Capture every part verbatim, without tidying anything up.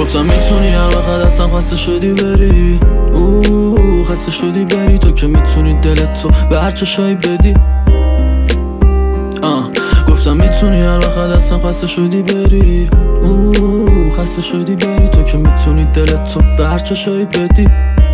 گفتم میتونی هر وقت هستم خسته شدی بری، اوه خسته شدی بری. تو که میتونی دلت تو به هر چشایی بدی. آه گفتم میتونی هر وقت هستم خسته شدی بری، اوه خسته شدی بری. تو که میتونی دلت تو به هر چشایی بدی.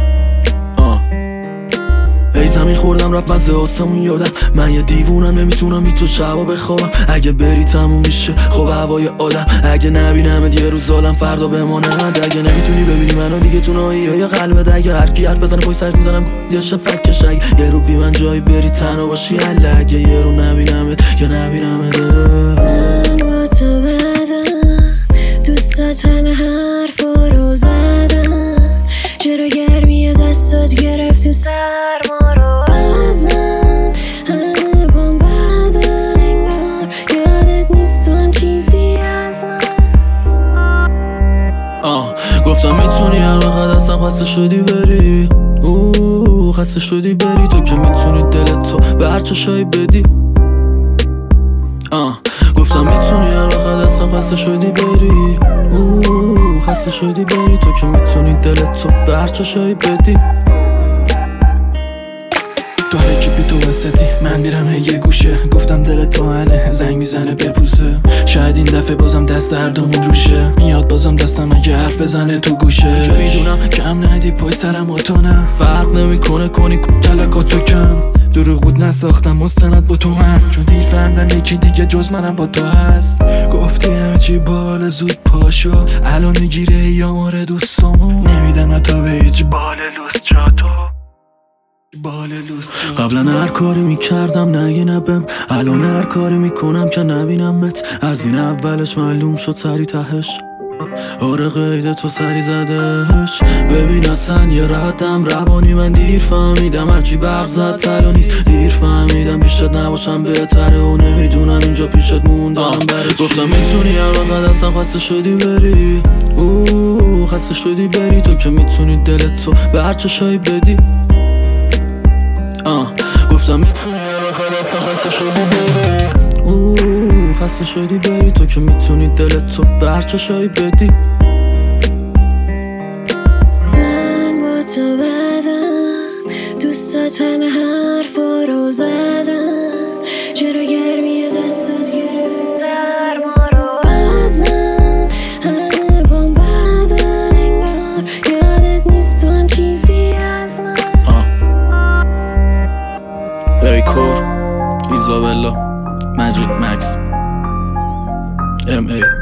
ای زمین خوردم رفت مزه آسمون یادم، من یه دیوونم نمیتونم بی تو شبا بخوابم. اگه بری تموم میشه خب هوای آدم، اگه نبینمت یه روز ظالم فردا بماند. اگه نمیتونی ببینی منو دیگه تو نایی یا قلبت، اگه هر کی حرف بزنه پای سرت میزنم یا شفکش. اگه یه رو بی من جایی بری تنها باشی حله، اگه یه رو نبینمت یا نبینمت. من با تو بدم دوستات همه حرفا رو زدم، چرا گرمی دستات گرفتی سرما رو ازم. همه بام بدن انگار یادت نیست تو هم چیزی از من. آه گفتم میتونی هر وقت هستم خسته شدی بری، اوه خسته شدی بری. تو که میتونی دلت تو به هر چشایی بدی. آه گفتم میتونی هر وقت هستم خسته شدی بری، اوه خسته شدی بری. تو که میتونی دلت تو به هر چشایی بدی. تو هر کی بی تو وسطی من میرم یه گوشه، گفتم دلت تو هنه زنگ میزنه بپوسه. شاید این دفعه بازم دست هردومون روشه، میاد بازم دستم اگه حرف بزنه تو گوشه. که میدونم کم ندی پای سرم و تو نه، فرق نمیکنه کنی کلکات تو کم. دروغ بود نساختم مستند با تو من، چون دیر فهمدم یکی دیگه جز منم با تو هست. گفتی همه چی بال زود پاشو، الان میگیره یا ماره دوستامو. نمیدم حتی به هیچ بال لوس جا تو. قبلا هر کاری میکردم نگی نبم، الان هر کاری میکنم که نبینمت. از این اولش معلوم شد سری تهش، آره قید تو سری زدهش. ببین اصلا یه ردم روانی من دیر فهمیدم، هرچی برق زد تلا نیست. دیر فهمیدم پیشت نباشم بهتره و نمیدونم اینجا پیشت موندم برای چی. گفتم میتونی هر وقت هستم خسته شدی بری، اوه خسته شدی بری. تو که میتونی دلت تو به هر چشایی بدی. آه گفتم میتونی هر وقت هستم خسته شدی بری، اوه خسته شدی بری. تو که میتونی دلت تو به هر چشایی بدی. من با تو بدم دوستات همه حرفا رو زدم، چرا گرمی دستات گرفتی سرما رو ازم. همه بام بدن انگار یادت نیست تو هم چیزی از من. ایکور ایزابلا مجید مکس ام ای